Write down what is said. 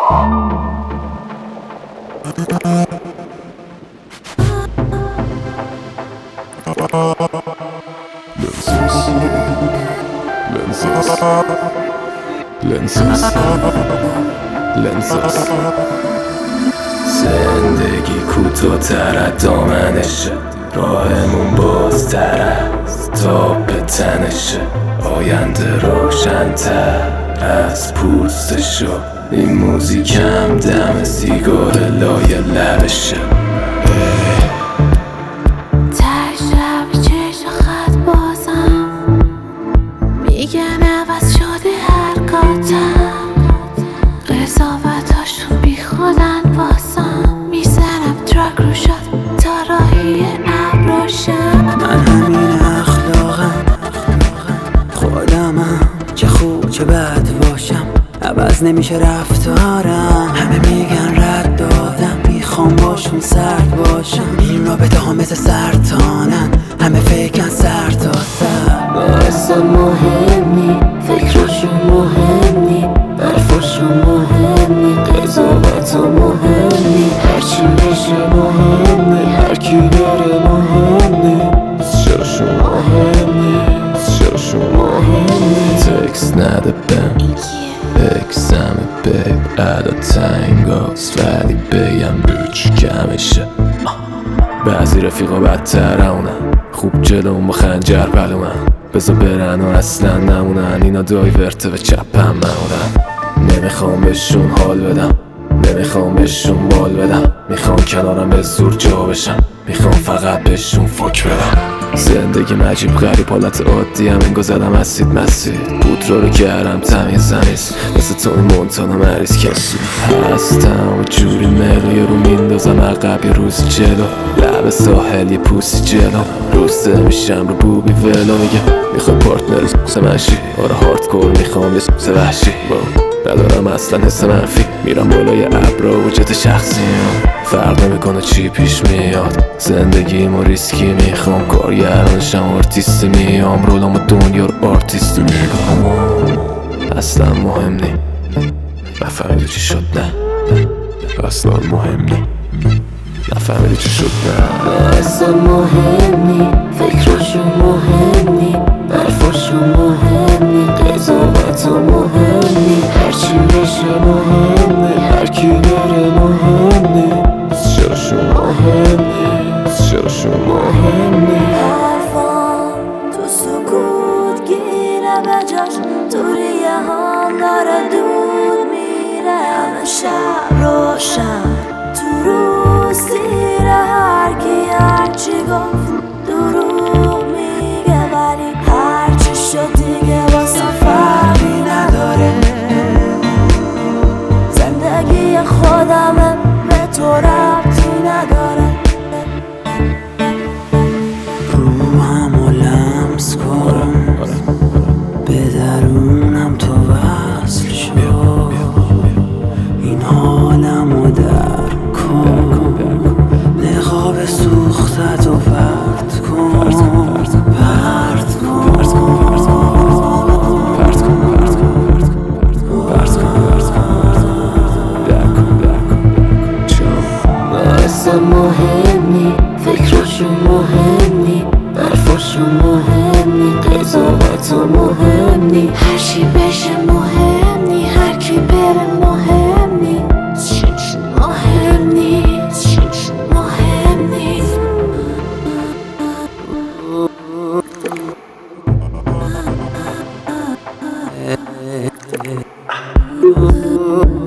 زندگی کوتاه‌تر از دامنشه، راهمون بازتر از تاب تنشه، آینده روشن‌تر از پوستشو، این موزیکم دم سیگار لای لبشه. قضاوتاشون بی خودن واسم، میزنم ترک رو شد تا راهی ابراشم. من همین اخلاقم، خودمم، چه خوب چه بد باشم عوض نمیشه رفتارم. همه میگن رد دادم، میخوام باشون سرد باشم. این رابطه ها مثل سرطانن، همه فکرن سر تا سر. اصلا مهم نی، فکراشون مهم نی، حرفاشون مهم نی، قضاوتا مهم نی، هرچی بشه مهم نی، هرکی بره مهم نی، چراشون مهم نی، چراشون مهم نی. تکس نده بهم اکسم بیب ادا تنگاست، ولی بگم روچ کمشه. بعضی رفیقا بدترونن، خوب جلوم با خنجر پلومن، بذار برن و اصلا نمونن. اینا دایورته و چپم مونن. نمیخوام بهشون حال بدم، نمیخوام بهشون بال بدم، میخوام کنارم به زور جا بشم، میخوام فقط بهشون فک بدم. زندگی عجیب غریب حالت عادی هم انگار زدم اسید مسید، پودرا رو کردم تمیز مثل تو این مونتانا مریض کسی هستم و جوری ملو یه رو میندازم عقب یه روز جلو، لب ساحل یه پوسی جلو، روسته میشم رو بوبی ولو. میگه میخوای پارتنر سمشی، آره هاردکور میخوام یه سوز وحشی، ندارم اصلا حس منفی، میرم بالای ابرا و جت شخصیم، فرق نمیکنه چی پیش میاد. زندگیمو ریسکی میخوام، کارگرانشم آرتیستی میام، رولامو دنیا رو آرتیستی میگم. اصلا مهم نی، نفهمیدی چی شد نه، اصلا مهم نی، نفهمیدی چی شد نه. اصلا مهم نی، فکراشون مهم نی، حرفاشون مهم نی، قضاوتا مهم نی، هرچی بشه مهم نی، هرکی بره مهم نی، چراشون مهم نی، چراشون مهم نی. حرفام تو سکوت گیره به جاش، تو ریه هم داره دود میره، همه شب روشن تو روز سیره، هرکی هرچی گفت دروغ میگه، ولی هرچی شد دیگه واسه فرقی نداره. زندگی خودمه، به تو ربطی نداره. روحمو لمس کن، به درونم تو وصل شو، این حالمو درک کن، نقاب سوختت و پرت کن، پرت کن، اصلا مهم نی، فکراشون مهم نی، حرفاشون مهم نی، قضاوتا مهم نی، هرچی بشه مهم نی، هرکی بره مهم نی، مهم نی، مهم نی.